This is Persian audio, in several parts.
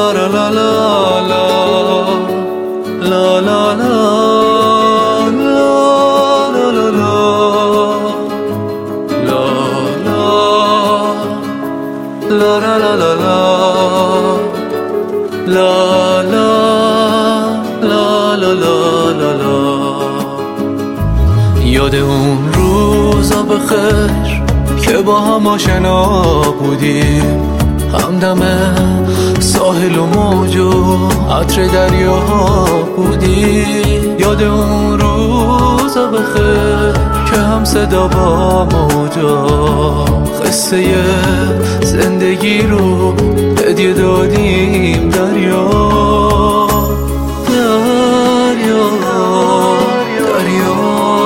لا لا لا لا لا لا یاد اون روزا بخیر که با هم آشنا بودیم، همدم ساحل و موج و عطر دریا بودیم. یاد اون روزا بخیر که هم صدا با موجا قصه زندگی رو هدیه دادیم دریا دریا دریا.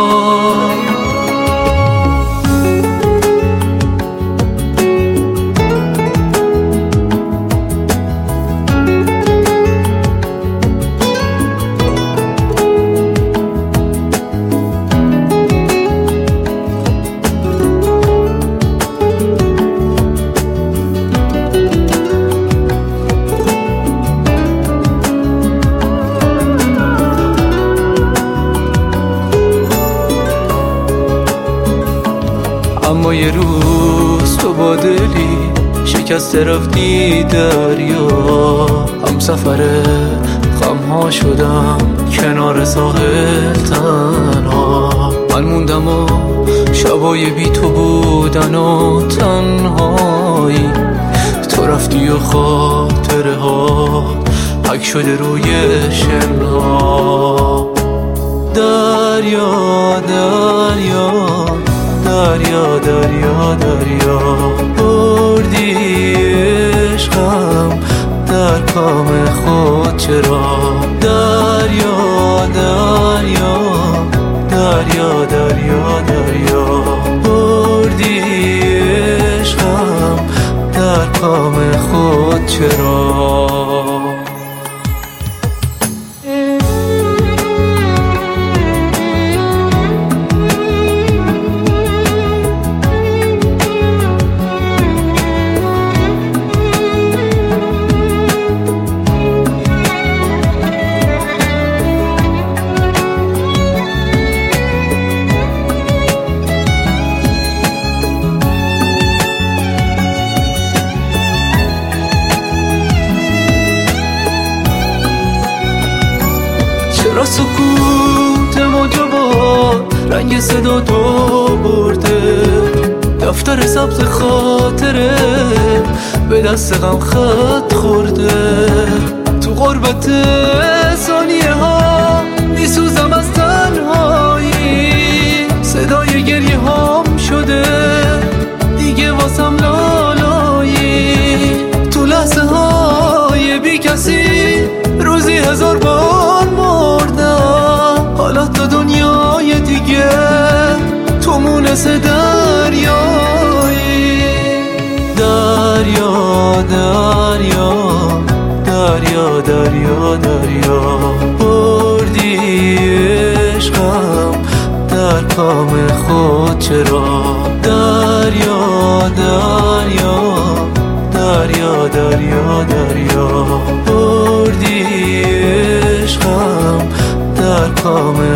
اما یه روز تو با دلی شکسته رفتی دریا، هم سفر غم‌ها شدم کنار ساحل تنها. من موندم و شبای بی تو بودن و تنهایی، تو رفتی و خاطره ها پک شده روی شنها. دریا دریا دریا دریا دریا، بردی عشقم در کام خود چرا. دریا دریا دریا دریا دریا، بردی عشقم در کام خود چرا. چرا سکوت موجا با رنگ صدا تو برده، دفتر سبز خاطره به دست غم خط خورده. تو غربت ثانیه ها میسوزم از تنهایی، صدای گریه هام شده دیگه واسم لالایی. تو لحظه های بی کسی روزی 1000 بار مردم، حالا تو دنیای دیگه تو مونس دریایی. دریا دریا دریا دریا دریا، بردی عشقم در کام خود چرا. دریا دریا دریا دریا دریا، بردی عشقم در کام